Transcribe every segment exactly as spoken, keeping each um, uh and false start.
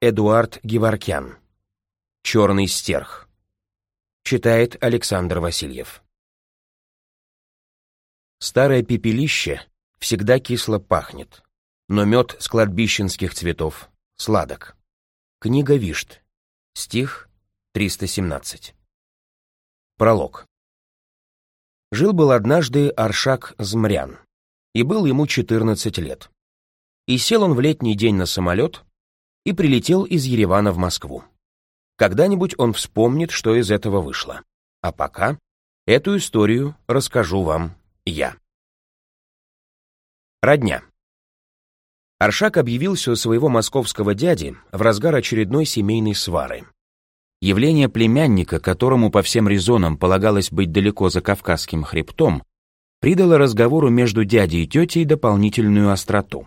Эдуард Геворкян. «Черный стерх». Читает Александр Васильев. Старое пепелище всегда кисло пахнет, но мед с кладбищенских цветов сладок. Книга Вишт. Стих триста семнадцать. Пролог. Жил-был однажды Аршак Змрян, и был ему четырнадцать лет. И сел он в летний день на самолет и прилетел из Еревана в Москву. Когда-нибудь он вспомнит, что из этого вышло. А пока эту историю расскажу вам я. Родня. Аршак объявился у своего московского дяди в разгар очередной семейной свары. Явление племянника, которому по всем резонам полагалось быть далеко за Кавказским хребтом, придало разговору между дядей и тетей дополнительную остроту.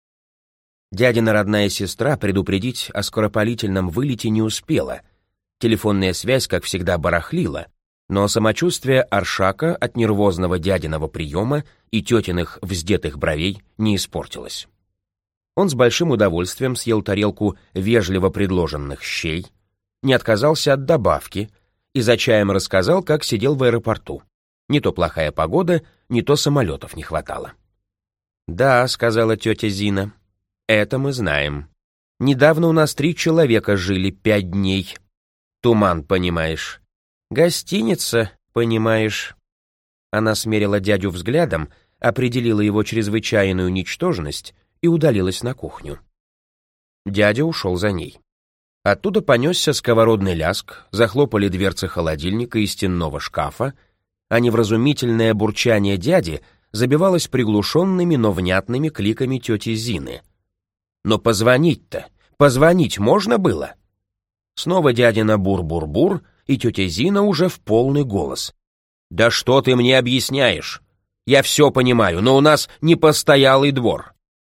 Дядина родная сестра предупредить о скоропалительном вылете не успела. Телефонная связь, как всегда, барахлила, но самочувствие Аршака от нервозного дядиного приема и тетиных вздетых бровей не испортилось. Он с большим удовольствием съел тарелку вежливо предложенных щей, не отказался от добавки и за чаем рассказал, как сидел в аэропорту. Не то плохая погода, не то самолетов не хватало. «Да», — сказала тетя Зина, — «это мы знаем. Недавно у нас три человека жили пять дней. Туман, понимаешь. Гостиница, понимаешь». Она смерила дядю взглядом, определила его чрезвычайную ничтожность и удалилась на кухню. Дядя ушел за ней. Оттуда понесся сковородный ляск, захлопали дверцы холодильника и стенного шкафа, а невразумительное бурчание дяди забивалось приглушенными, но внятными кликами тети Зины. «Но позвонить-то, позвонить можно было?» Снова дядина бур-бур-бур, и тетя Зина уже в полный голос. «Да что ты мне объясняешь? Я все понимаю, но у нас не постоялый двор».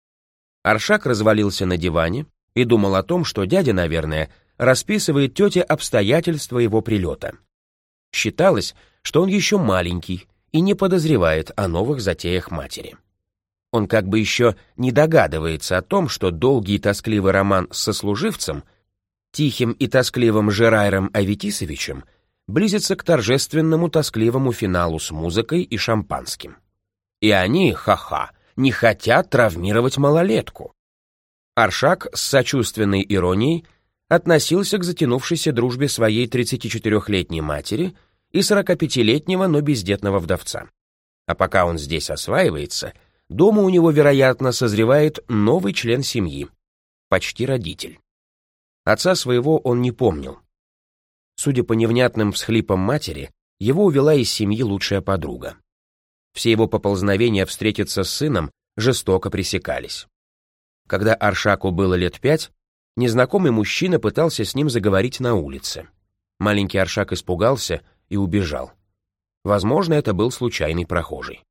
Аршак развалился на диване и думал о том, что дядя, наверное, расписывает тете обстоятельства его прилета. Считалось, что он еще маленький и не подозревает о новых затеях матери. Он как бы еще не догадывается о том, что долгий и тоскливый роман с сослуживцем, тихим и тоскливым Жерайром Аветисовичем, близится к торжественному тоскливому финалу с музыкой и шампанским. И они, ха-ха, не хотят травмировать малолетку. Аршак с сочувственной иронией относился к затянувшейся дружбе своей тридцатичетырехлетней матери и сорокапятилетнего, но бездетного вдовца. А пока он здесь осваивается, дома у него, вероятно, созревает новый член семьи, почти родитель. Отца своего он не помнил. Судя по невнятным всхлипам матери, его увела из семьи лучшая подруга. Все его поползновения встретиться с сыном жестоко пресекались. Когда Аршаку было лет пять, незнакомый мужчина пытался с ним заговорить на улице. Маленький Аршак испугался и убежал. Возможно, это был случайный прохожий.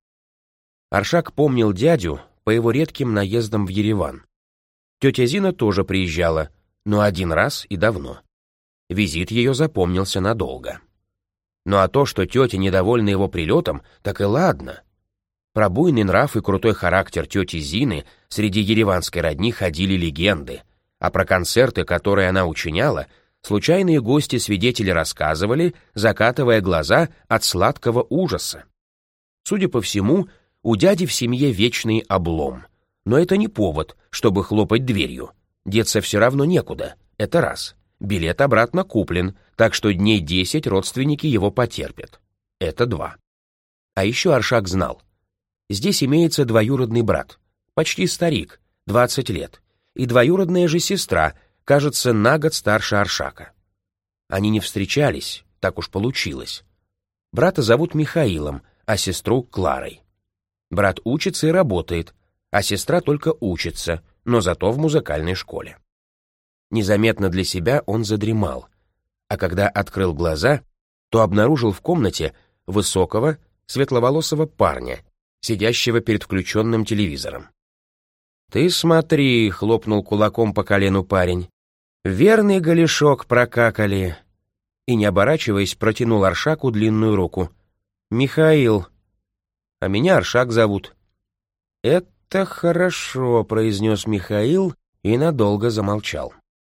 Аршак помнил дядю по его редким наездам в Ереван. Тетя Зина тоже приезжала, но один раз и давно. Визит ее запомнился надолго. Ну а то, что тетя недовольна его прилетом, так и ладно. Про буйный нрав и крутой характер тети Зины среди ереванской родни ходили легенды, а про концерты, которые она учиняла, случайные гости-свидетели рассказывали, закатывая глаза от сладкого ужаса. Судя по всему, у дяди в семье вечный облом. Но это не повод, чтобы хлопать дверью. Деться все равно некуда, это раз. Билет обратно куплен, так что дней десять родственники его потерпят. Это два. А еще Аршак знал. Здесь имеется двоюродный брат, почти старик, двадцать лет, и двоюродная же сестра, кажется, на год старше Аршака. Они не встречались, так уж получилось. Брата зовут Михаилом, а сестру Кларой. Брат учится и работает, а сестра только учится, но зато в музыкальной школе. Незаметно для себя он задремал, а когда открыл глаза, то обнаружил в комнате высокого, светловолосого парня, сидящего перед включенным телевизором. «Ты смотри», — хлопнул кулаком по колену парень, — «верный голешок прокакали». И, не оборачиваясь, протянул Аршаку длинную руку. «Михаил, а меня Аршак зовут». «Это хорошо», — произнес Михаил и надолго замолчал.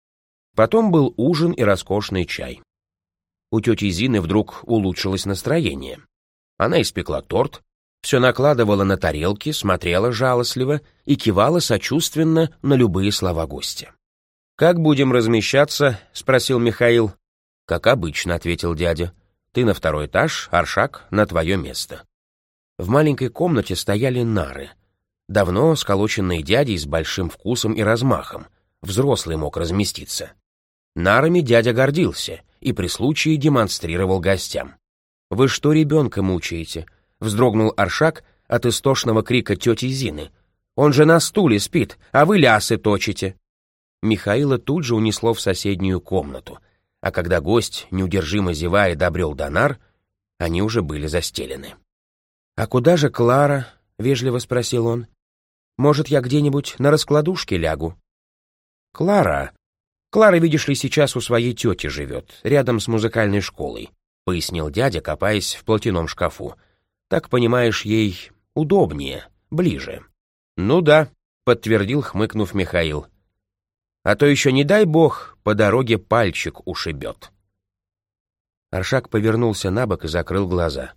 Потом был ужин и роскошный чай. У тети Зины вдруг улучшилось настроение. Она испекла торт, все накладывала на тарелки, смотрела жалостливо и кивала сочувственно на любые слова гостя. «Как будем размещаться?» — спросил Михаил. «Как обычно», — ответил дядя. «Ты на второй этаж, Аршак на твое место». В маленькой комнате стояли нары. Давно сколоченные дядей с большим вкусом и размахом. Взрослый мог разместиться. Нарами дядя гордился и при случае демонстрировал гостям. «Вы что ребенка мучаете?» — вздрогнул Аршак от истошного крика тети Зины. «Он же на стуле спит, а вы лясы точите». Михаила тут же унесло в соседнюю комнату, а когда гость, неудержимо зевая, добрел до нар, они уже были застелены. «А куда же Клара?» — вежливо спросил он. «Может, я где-нибудь на раскладушке лягу?» «Клара? Клара, видишь ли, сейчас у своей тети живет, рядом с музыкальной школой», — пояснил дядя, копаясь в платяном шкафу. «Так, понимаешь, ей удобнее, ближе». «Ну да», — подтвердил, хмыкнув Михаил. «А то еще, не дай бог, по дороге пальчик ушибет». Аршак повернулся на бок и закрыл глаза.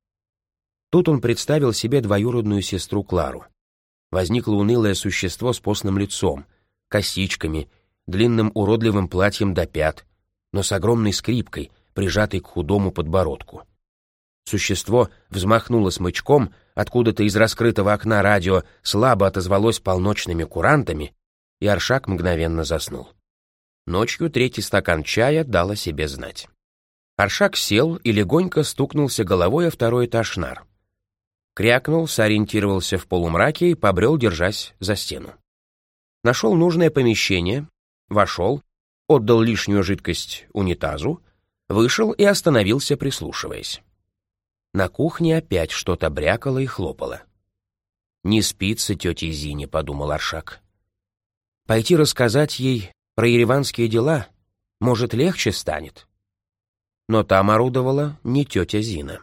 Тут он представил себе двоюродную сестру Клару. Возникло унылое существо с постным лицом, косичками, длинным уродливым платьем до пят, но с огромной скрипкой, прижатой к худому подбородку. Существо взмахнуло смычком, откуда-то из раскрытого окна радио слабо отозвалось полночными курантами, и Аршак мгновенно заснул. Ночью третий стакан чая дал о себе знать. Аршак сел и легонько стукнулся головой о второй этаж нар. Крякнул, сориентировался в полумраке и побрел, держась за стену. Нашел нужное помещение, вошел, отдал лишнюю жидкость унитазу, вышел и остановился, прислушиваясь. На кухне опять что-то брякало и хлопало. «Не спится тете Зине», — подумал Аршак. «Пойти рассказать ей про ереванские дела, может, легче станет». Но там орудовала не тетя Зина.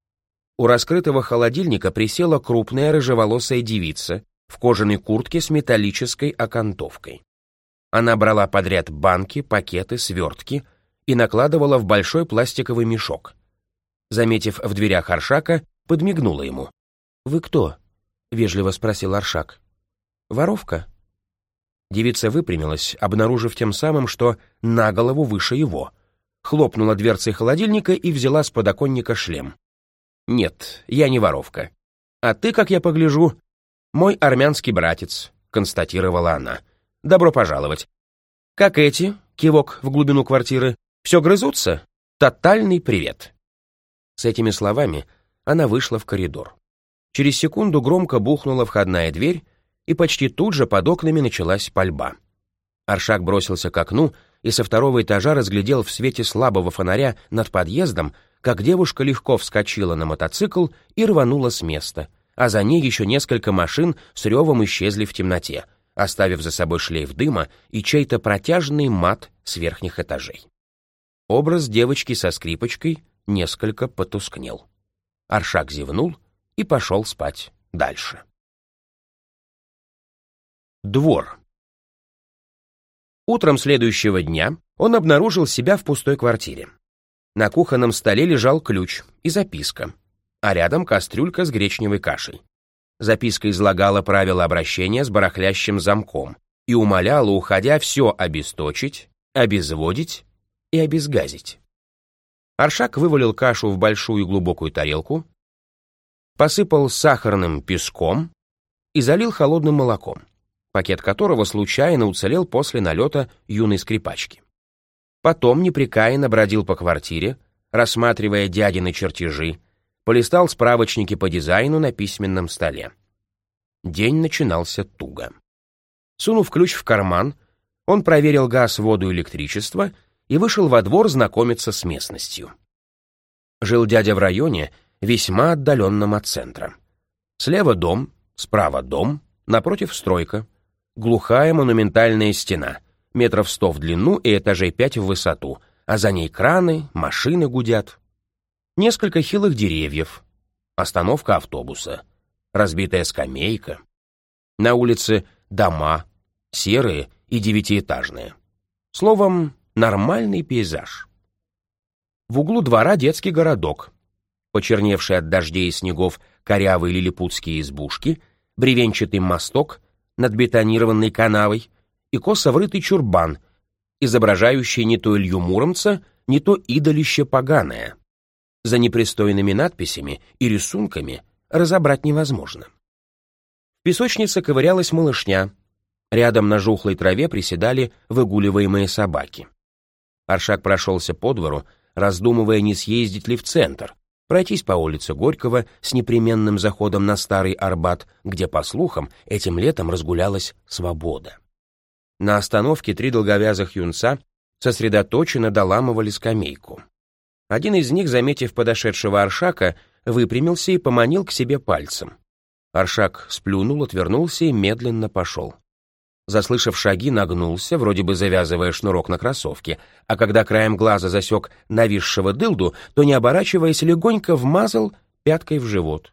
У раскрытого холодильника присела крупная рыжеволосая девица в кожаной куртке с металлической окантовкой. Она брала подряд банки, пакеты, свертки и накладывала в большой пластиковый мешок. Заметив в дверях Аршака, подмигнула ему. «Вы кто?» — вежливо спросил Аршак. «Воровка». Девица выпрямилась, обнаружив тем самым, что на голову выше его. Хлопнула дверцей холодильника и взяла с подоконника шлем. «Нет, я не воровка. А ты, как я погляжу, мой армянский братец», — констатировала она. «Добро пожаловать. Как эти, кивок в глубину квартиры, все грызутся? Тотальный привет». С этими словами она вышла в коридор. Через секунду громко бухнула входная дверь, и почти тут же под окнами началась пальба. Аршак бросился к окну и со второго этажа разглядел в свете слабого фонаря над подъездом, как девушка легко вскочила на мотоцикл и рванула с места, а за ней еще несколько машин с ревом исчезли в темноте, оставив за собой шлейф дыма и чей-то протяжный мат с верхних этажей. Образ девочки со скрипочкой несколько потускнел. Аршак зевнул и пошел спать дальше. Двор. Утром следующего дня он обнаружил себя в пустой квартире. На кухонном столе лежал ключ и записка, а рядом кастрюлька с гречневой кашей. Записка излагала правила обращения с барахлящим замком и умоляла, уходя, все обесточить, обезводить и обезгазить. Аршак вывалил кашу в большую глубокую тарелку, посыпал сахарным песком и залил холодным молоком, пакет которого случайно уцелел после налета юной скрипачки. Потом непрекаянно бродил по квартире, рассматривая дядины чертежи, полистал справочники по дизайну на письменном столе. День начинался туго. Сунув ключ в карман, он проверил газ, воду, электричество и вышел во двор знакомиться с местностью. Жил дядя в районе, весьма отдаленном от центра. Слева дом, справа дом, напротив стройка, глухая монументальная стена, метров сто в длину и этажей пять в высоту, а за ней краны, машины гудят. Несколько хилых деревьев, остановка автобуса, разбитая скамейка. На улице дома, серые и девятиэтажные. Словом, нормальный пейзаж. В углу двора детский городок, почерневшие от дождей и снегов корявые лилипутские избушки, бревенчатый мосток над бетонированной канавой и косо врытый чурбан, изображающий не то Илью Муромца, не то идолище поганое. За непристойными надписями и рисунками разобрать невозможно. В песочнице ковырялась малышня. Рядом на жухлой траве приседали выгуливаемые собаки. Аршак прошелся по двору, раздумывая, не съездить ли в центр, пройтись по улице Горького с непременным заходом на Старый Арбат, где, по слухам, этим летом разгулялась свобода. На остановке три долговязых юнца сосредоточенно доламывали скамейку. Один из них, заметив подошедшего Аршака, выпрямился и поманил к себе пальцем. Аршак сплюнул, отвернулся и медленно пошел. Заслышав шаги, нагнулся, вроде бы завязывая шнурок на кроссовке, а когда краем глаза засек нависшего дылду, то, не оборачиваясь, легонько вмазал пяткой в живот.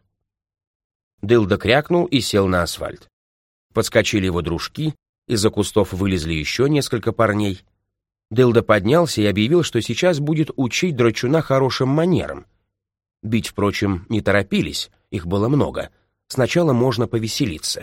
Дылда крякнул и сел на асфальт. Подскочили его дружки, из-за кустов вылезли еще несколько парней. Дылда поднялся и объявил, что сейчас будет учить драчуна хорошим манерам. Бить, впрочем, не торопились, их было много. Сначала можно повеселиться.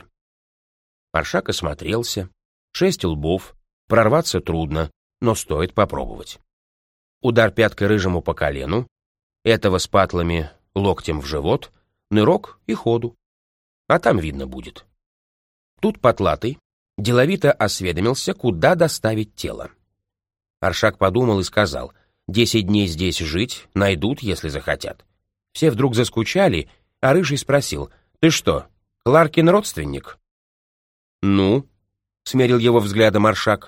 Аршак осмотрелся. Шесть лбов. Прорваться трудно, но стоит попробовать. Удар пяткой рыжему по колену, этого с патлами локтем в живот, нырок и ходу. А там видно будет. Тут потлатый деловито осведомился, куда доставить тело. Аршак подумал и сказал: «Десять дней здесь жить, найдут, если захотят». Все вдруг заскучали, а рыжий спросил: «Ты что, Кларкин родственник?» «Ну?» — смерил его взглядом Аршак.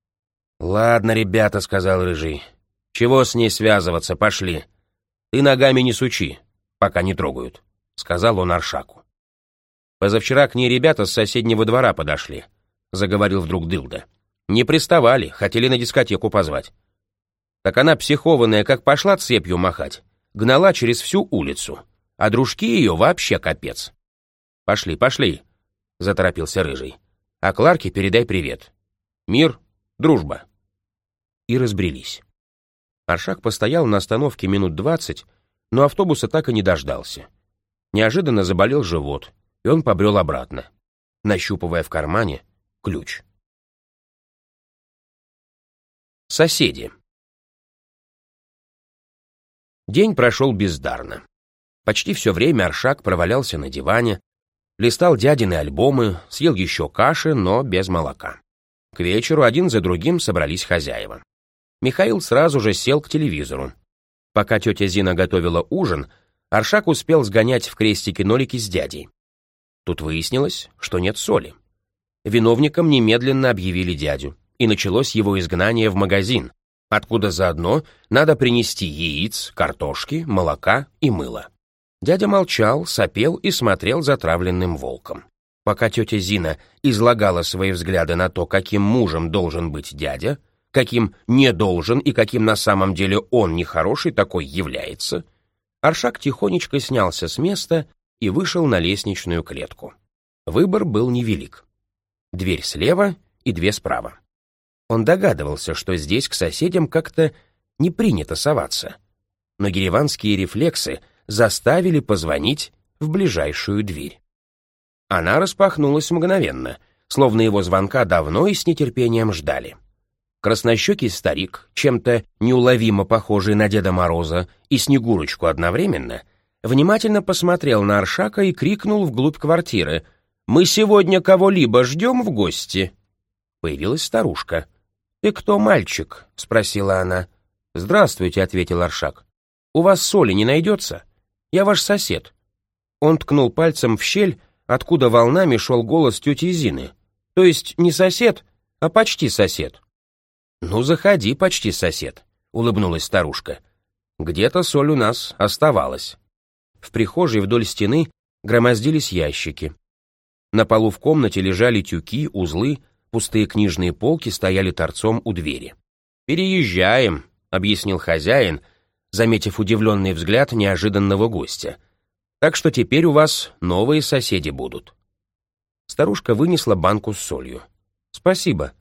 «Ладно, ребята», — сказал рыжий. «Чего с ней связываться, пошли. Ты ногами не сучи, пока не трогают», — сказал он Аршаку. «Позавчера к ней ребята с соседнего двора подошли», — заговорил вдруг Дылда. «Не приставали, хотели на дискотеку позвать. Так она, психованная, как пошла цепью махать, гнала через всю улицу, а дружки ее вообще капец». «Пошли, пошли», — заторопился рыжий. «А Кларке передай привет. Мир, дружба». И разбрелись. Аршак постоял на остановке минут двадцать, но автобуса так и не дождался. Неожиданно заболел живот, и он побрел обратно, нащупывая в кармане ключ. Соседи. День прошел бездарно. Почти все время Аршак провалялся на диване, листал дядины альбомы, съел еще каши, но без молока. К вечеру один за другим собрались хозяева. Михаил сразу же сел к телевизору. Пока тетя Зина готовила ужин, Аршак успел сгонять в крестики-нолики с дядей. Тут выяснилось, что нет соли. Виновником немедленно объявили дядю, и началось его изгнание в магазин, откуда заодно надо принести яиц, картошки, молока и мыла. Дядя молчал, сопел и смотрел затравленным волком. Пока тетя Зина излагала свои взгляды на то, каким мужем должен быть дядя, каким не должен и каким на самом деле он нехороший такой является, Аршак тихонечко снялся с места и вышел на лестничную клетку. Выбор был невелик. Дверь слева и две справа. Он догадывался, что здесь к соседям как-то не принято соваться, но гереванские рефлексы заставили позвонить в ближайшую дверь. Она распахнулась мгновенно, словно его звонка давно и с нетерпением ждали. Краснощекий старик, чем-то неуловимо похожий на Деда Мороза и Снегурочку одновременно, внимательно посмотрел на Аршака и крикнул вглубь квартиры: «Мы сегодня кого-либо ждем в гости?» Появилась старушка. «Ты кто, мальчик?» — спросила она. «Здравствуйте», — ответил Аршак. «У вас соли не найдется? Я ваш сосед». Он ткнул пальцем в щель, откуда волнами шел голос тети Зины. То есть не сосед, а почти сосед. «Ну, заходи, почти сосед», — улыбнулась старушка. «Где-то соль у нас оставалась». В прихожей вдоль стены громоздились ящики. На полу в комнате лежали тюки, узлы, пустые книжные полки стояли торцом у двери. «Переезжаем», — объяснил хозяин, заметив удивленный взгляд неожиданного гостя. «Так что теперь у вас новые соседи будут». Старушка вынесла банку с солью. «Спасибо.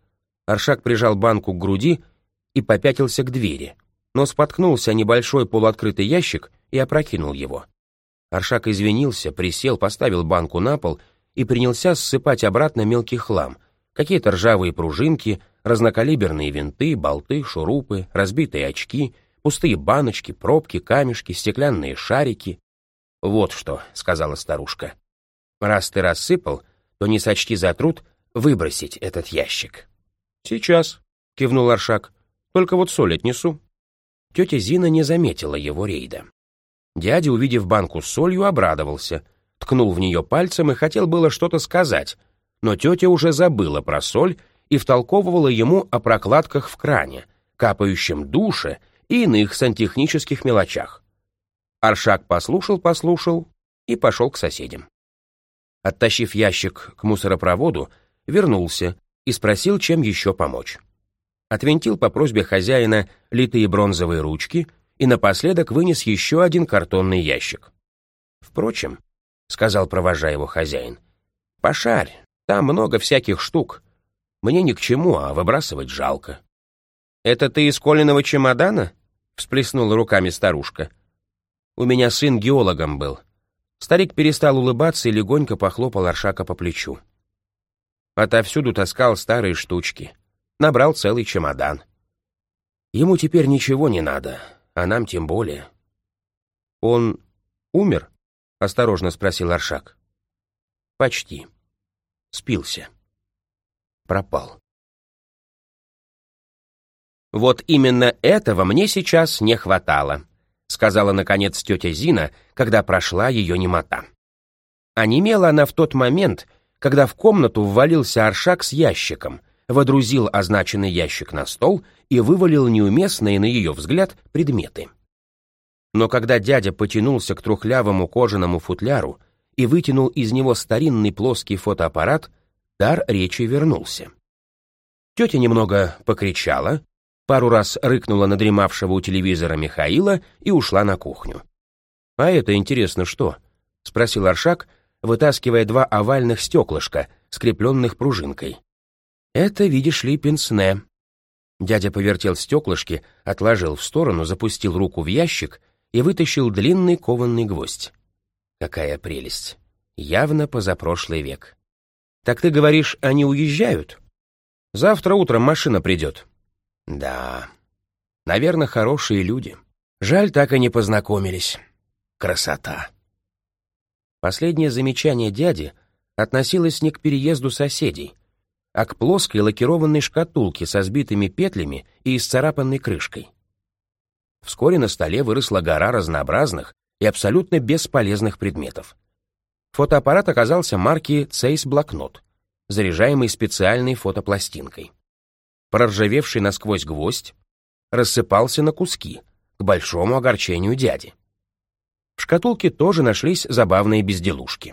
Аршак прижал банку к груди и попятился к двери, но споткнулся о небольшой полуоткрытый ящик и опрокинул его. Аршак извинился, присел, поставил банку на пол и принялся ссыпать обратно мелкий хлам, какие-то ржавые пружинки, разнокалиберные винты, болты, шурупы, разбитые очки, пустые баночки, пробки, камешки, стеклянные шарики. «Вот что», — сказала старушка, — «раз ты рассыпал, то не сочти за труд выбросить этот ящик». «Сейчас», — кивнул Аршак, — «только вот соль отнесу». Тетя Зина не заметила его рейда. Дядя, увидев банку с солью, обрадовался, ткнул в нее пальцем и хотел было что-то сказать, но тетя уже забыла про соль и втолковывала ему о прокладках в кране, капающем душе и иных сантехнических мелочах. Аршак послушал-послушал и пошел к соседям. Оттащив ящик к мусоропроводу, вернулся и спросил, чем еще помочь. Отвинтил по просьбе хозяина литые бронзовые ручки и напоследок вынес еще один картонный ящик. «Впрочем», — сказал, провожая его хозяин, — «пошарь, там много всяких штук. Мне ни к чему, а выбрасывать жалко». «Это ты из Колиного чемодана?» — всплеснула руками старушка. «У меня сын геологом был». Старик перестал улыбаться и легонько похлопал Аршака по плечу. Отовсюду таскал старые штучки. Набрал целый чемодан. Ему теперь ничего не надо, а нам тем более. «Он умер?» — осторожно спросил Аршак. «Почти. Спился. Пропал». «Вот именно этого мне сейчас не хватало», — сказала, наконец, тетя Зина, когда прошла ее немота. Онемела она в тот момент, когда в комнату ввалился Аршак с ящиком, водрузил означенный ящик на стол и вывалил неуместные, на ее взгляд, предметы. Но когда дядя потянулся к трухлявому кожаному футляру и вытянул из него старинный плоский фотоаппарат, дар речи вернулся. Тетя немного покричала, пару раз рыкнула на дремавшего у телевизора Михаила и ушла на кухню. «А это, интересно, что?» — спросил Аршак, вытаскивая два овальных стеклышка, скрепленных пружинкой. «Это, видишь ли, пенсне». Дядя повертел стеклышки, отложил в сторону, запустил руку в ящик и вытащил длинный кованный гвоздь. Какая прелесть! Явно позапрошлый век. «Так ты говоришь, они уезжают?» «Завтра утром машина придет». «Да, наверное, хорошие люди. Жаль, так и не познакомились. Красота!» Последнее замечание дяди относилось не к переезду соседей, а к плоской лакированной шкатулке со сбитыми петлями и исцарапанной крышкой. Вскоре на столе выросла гора разнообразных и абсолютно бесполезных предметов. Фотоаппарат оказался марки «Цейс Блокнот», заряжаемый специальной фотопластинкой. Проржавевший насквозь гвоздь рассыпался на куски, к большому огорчению дяди. В шкатулке тоже нашлись забавные безделушки.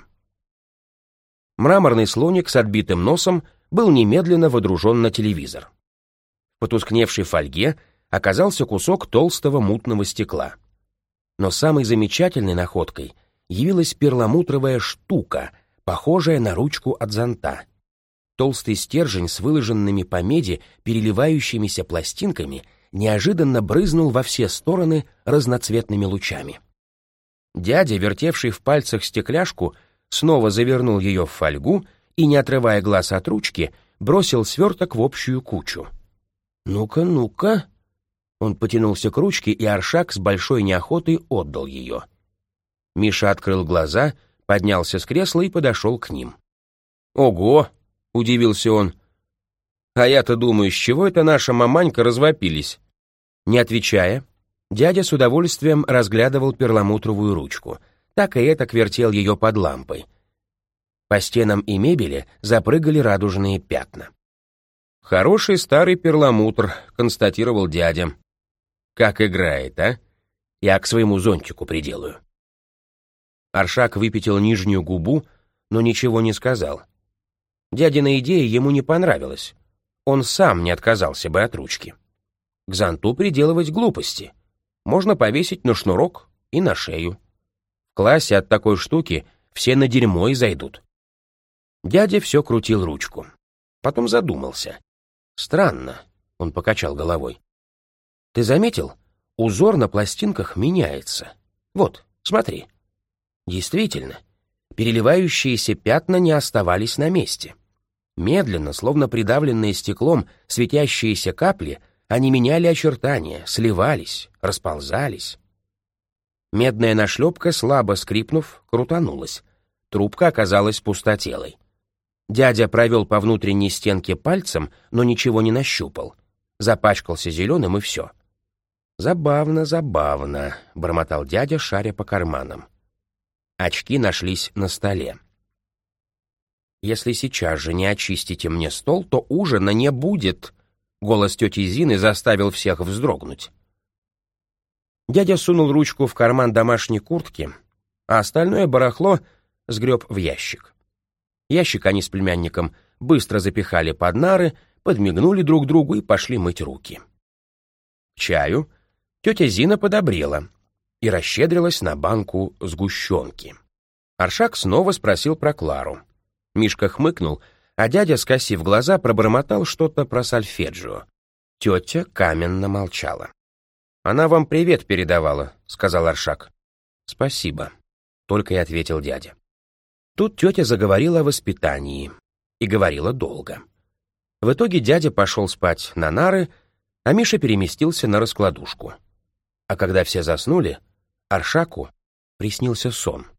Мраморный слоник с отбитым носом был немедленно водружен на телевизор. В потускневшей фольге оказался кусок толстого мутного стекла. Но самой замечательной находкой явилась перламутровая штука, похожая на ручку от зонта. Толстый стержень с выложенными по меди переливающимися пластинками неожиданно брызнул во все стороны разноцветными лучами. Дядя, вертевший в пальцах стекляшку, снова завернул ее в фольгу и, не отрывая глаз от ручки, бросил сверток в общую кучу. «Ну-ка, ну-ка!» Он потянулся к ручке, и Аршак с большой неохотой отдал ее. Миша открыл глаза, поднялся с кресла и подошел к ним. «Ого!» — удивился он. «А я-то думаю, с чего это наша маманька развопились?» Не отвечая, дядя с удовольствием разглядывал перламутровую ручку, так и этак вертел ее под лампой. По стенам и мебели запрыгали радужные пятна. «Хороший старый перламутр», — констатировал дядя. «Как играет, а? Я к своему зонтику приделаю». Аршак выпятил нижнюю губу, но ничего не сказал. Дядина идея ему не понравилась. Он сам не отказался бы от ручки. К зонту приделывать глупости. Можно повесить на шнурок и на шею. В классе от такой штуки все на дерьмо и зайдут. Дядя все крутил ручку. Потом задумался. «Странно», — он покачал головой. «Ты заметил? Узор на пластинках меняется. Вот, смотри». Действительно, переливающиеся пятна не оставались на месте. Медленно, словно придавленные стеклом, светящиеся капли, они меняли очертания, сливались, расползались. Медная нашлепка, слабо скрипнув, крутанулась. Трубка оказалась пустотелой. Дядя провел по внутренней стенке пальцем, но ничего не нащупал. Запачкался зеленым, и все. «Забавно, забавно», — бормотал дядя, шаря по карманам. Очки нашлись на столе. «Если сейчас же не очистите мне стол, то ужина не будет», — голос тети Зины заставил всех вздрогнуть. Дядя сунул ручку в карман домашней куртки, а остальное барахло сгреб в ящик. Ящик они с племянником быстро запихали под нары, подмигнули друг другу и пошли мыть руки. К чаю тетя Зина подобрела и расщедрилась на банку сгущенки. Аршак снова спросил про Клару. Мишка хмыкнул, а дядя, скосив глаза, пробормотал что-то про сольфеджио. Тетя каменно молчала. «Она вам привет передавала», — сказал Аршак. «Спасибо», — только и ответил дядя. Тут тетя заговорила о воспитании. И говорила долго. В итоге дядя пошел спать на нары, а Миша переместился на раскладушку. А когда все заснули, Аршаку приснился сон.